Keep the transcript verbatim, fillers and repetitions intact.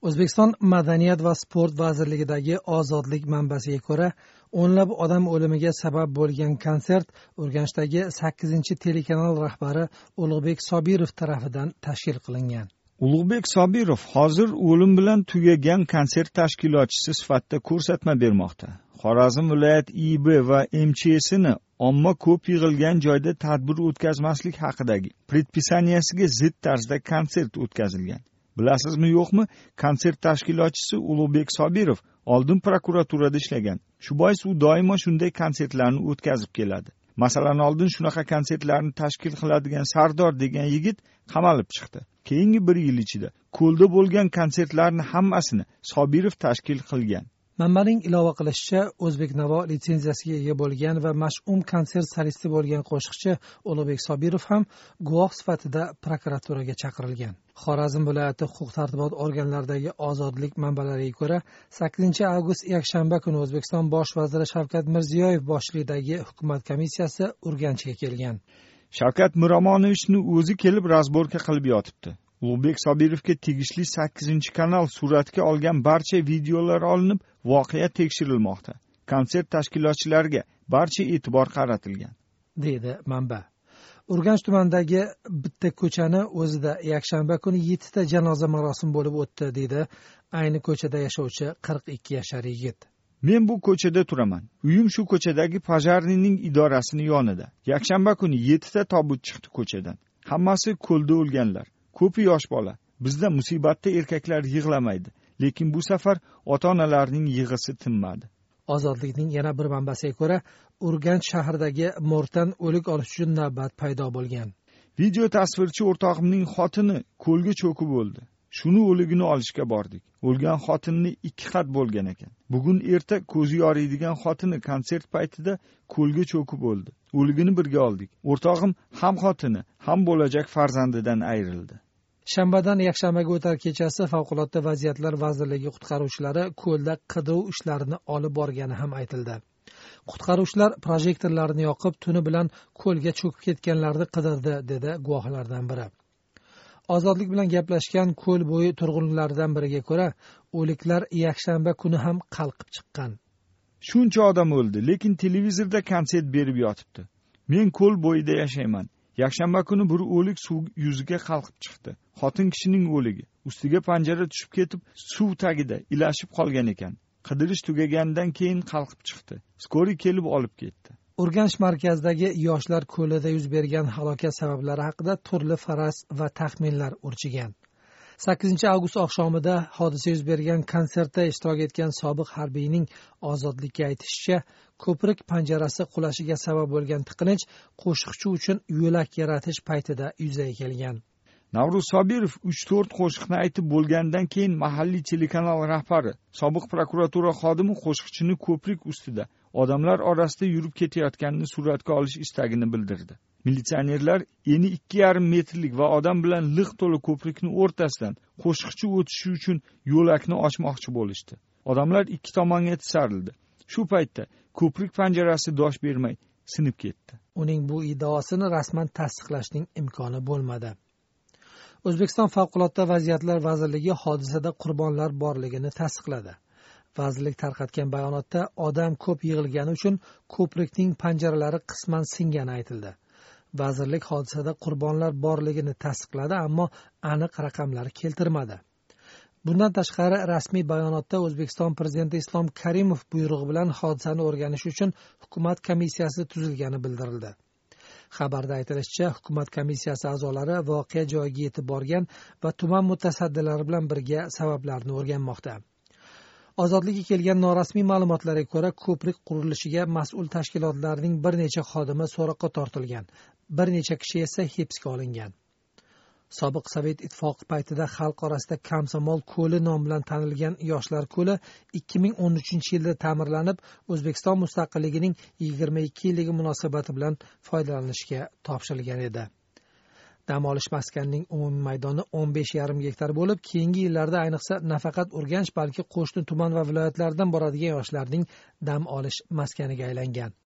O'zbekiston Madaniyat va sport vazirligidagi ozodlik manbasiga ko'ra, o'nlab odam o'limiga sabab bo'lgan konsert Urganchdagi sakkizinchi telekanal rahbari Ulug'bek Sobirov tomonidan tashkil qilingan. Ulug'bek Sobirov hozir o'lim bilan tugagan konsert tashkilotchisi sifatida ko'rsatma bermoqda. Xorazm viloyat I B va M C S'ni omma ko'p yig'ilgan joyda tadbir o'tkazmaslik haqidagi predpisaniyasiga zid tarzda konsert o'tkazilgan. Bilasizmi yo'qmi, konsert tashkilotchisi Ulug'bek Sobirov oldin prokuraturada ishlagan. Shu bois u doimo shunday konsertlarni o'tkazib keladi. Masalan, oldin shunaqa konsertlarni tashkil qiladigan Sardor degan yigit qamalib chiqdi. Keyingi bir yil ichida ko'lda bo'lgan konsertlarni hammasini Sobirov tashkil qilgan. Manbaning ilova qilishicha, O'zbeknavo litsenziyasiga ega bo'lgan va mash'um konsert solisti bo'lgan qo'shiqchi Ulug'bek Sobirov ham guvoh sifatida prokuraturaga chaqirilgan. Xorazm viloyati huquq-tartibot organlaridagi ozodlik manbalariga ko'ra, sakkizinchi avgust yakshanba kuni O'zbekiston bosh vaziri Shavkat Mirziyoyev boshchiligidagi hukumat komissiyasi Urganchga kelgan. Shavkat Miromonovichni o'zi kelib razborka qilib yotibdi. Ulug'bek Sobirovga tegishli sakkizinchi kanal suratga olgan barcha videolar olinib, voqea tekshirilmoqda. Konsert tashkilotchilariga barcha e'tibor qaratilgan, deydi manba. Urganch tumanidagi bitta ko'chani o'zida yakshanba kuni yettita janoza marosimi bo'lib o'tdi, deydi ayni ko'chada yashovchi qirq ikki yashar yigit. Men bu ko'chada turaman. Uyim shu ko'chadagi pojarnining idorasini yonida. Yakshanba kuni yettita tobut chiqdi ko'chadan. Hammasi ko'lda o'lganlar. Ko'pi yosh bola. Bizda musibatda erkaklar yig'lamaydi, lekin bu safar ota-onalarning yig'isi tinmadi. Ozodlikning yana bir manbasiga ko'ra, Urganch shahridagi morgdan o'lik olish uchun navbat paydo bo'lgan. Video tasvirchi o'rtog'imning xotini ko'lga cho'kib o'ldi. Shuni o'ligini olishga bordik. O'lgan xotinni ikki xat bo'lgan ekan. Bugun erta ko'zi yoriydigan xotini konsert paytida ko'lga cho'kib o'ldi. O'ligini birga oldik. O'rtog'im ham xotini, ham bo'lajak farzandidan ayrildi. Shanbadan yakshanbaga o'tar kechasi Favqulodda vaziyatlar vazirligi qutqaruvchilari ko'lda qidiruv ishlarini olib borgani ham aytildi. Qutqaruvchilar projektorlarni yoqib, tuni bilan ko'lga cho'kib ketganlarni qidirdi, dedi guvohlardan biri. Ozodlik bilan gaplashgan ko'l bo'yi turg'unlaridan biriga ko'ra, o'liklar yakshanba kuni ham qalqib chiqqan. Shuncha odam o'ldi, lekin televizorda konsert berib yotibdi. Men ko'l bo'yida yashayman. Yakshanba kuni bir o'lik suv yuziga qalqib chiqdi. Xotin kishining o'ligi. Ustiga panjara tushib ketib, suv tagida ilashib qolgan ekan. Qidirish tugagandan keyin qalqib chiqdi. Skoriy kelib olib ketdi. Urganch markazidagi yoshlar ko'lida yuz bergan halokat sabablari haqida turli faraz va taxminlar urchigan. sakkizinchi avgust oqshomida hodisa yuz bergan konsertda ishtirok etgan sobiq harbiyning ozodlikka aytishicha, ko'prik panjarasi qulashiga sabab bo'lgan tiqilinch qo'shiqchi uchun yo'lak yaratish paytida yuzaga kelgan. Navruz Sobirov uch to'rt qo'shiqni aytib bo'lgandan keyin mahalliy telekanal rahbari, sobiq prokuratura xodimi qo'shiqchini ko'prik ustida odamlar orasida yurib ketayotganini suratga olish istagini bildirdi. Militsionerlar eni ikki yarim metrlik va odam bilan liq to'la ko'prikning o'rtasidan qo'shiqchi o'tishi uchun yo'lakni ochmoqchi bo'lishdi. Odamlar ikki tomonga tisarildi. Shu paytda ko'prik panjarasi dosh bermay sinib ketdi. Uning bu iddaosini rasman tasdiqlashning imkoni bo'lmadi. O'zbekiston Favqulodda vaziyatlar vazirligi hodisada qurbonlar borligini tasdiqladi. Vazirlik tarqatgan bayonotda odam ko'p yig'ilgani uchun ko'prikning panjaralari qisman singani aytildi. Vazirlik hodisada qurbonlar borligini tasdiqladi, ammo aniq raqamlar keltirmadi. Bundan tashqari rasmiy bayonotda O'zbekiston prezidenti Islom Karimov buyrug'i bilan hodisani o'rganish uchun hukumat komissiyasi tuzilgani bildirildi. Xabarda aytilishicha, hukumat komissiyasi a'zolari voqea joyiga yetib borgan va tuman mutasaddilari bilan birga sabablarni o'rganmoqda. Ozodlikka kelgan norasmiy ma'lumotlarga ko'ra, ko'prik qurilishiga mas'ul tashkilotlarning bir necha xodimi so'roqqa tortilgan, bir necha kishi esa hibsga olingan. Sobiq Sovet ittifoqi paytida xalq orasida Komsomol ko'li nom bilan tanilgan yoshlar ko'li ikki ming o'n uchinchi yilda ta'mirlanib, O'zbekiston mustaqilligining yigirma ikki yilligi munosabati bilan foydalanishga topshirilgan edi. Dam olish maskanining umumiy maydoni o'n besh yarim gektar bo'lib, keyingi yillarda ayniqsa nafaqat Urganch, balki qo'shni tuman va viloyatlardan boradigan yoshlarning dam olish maskaniga aylangan.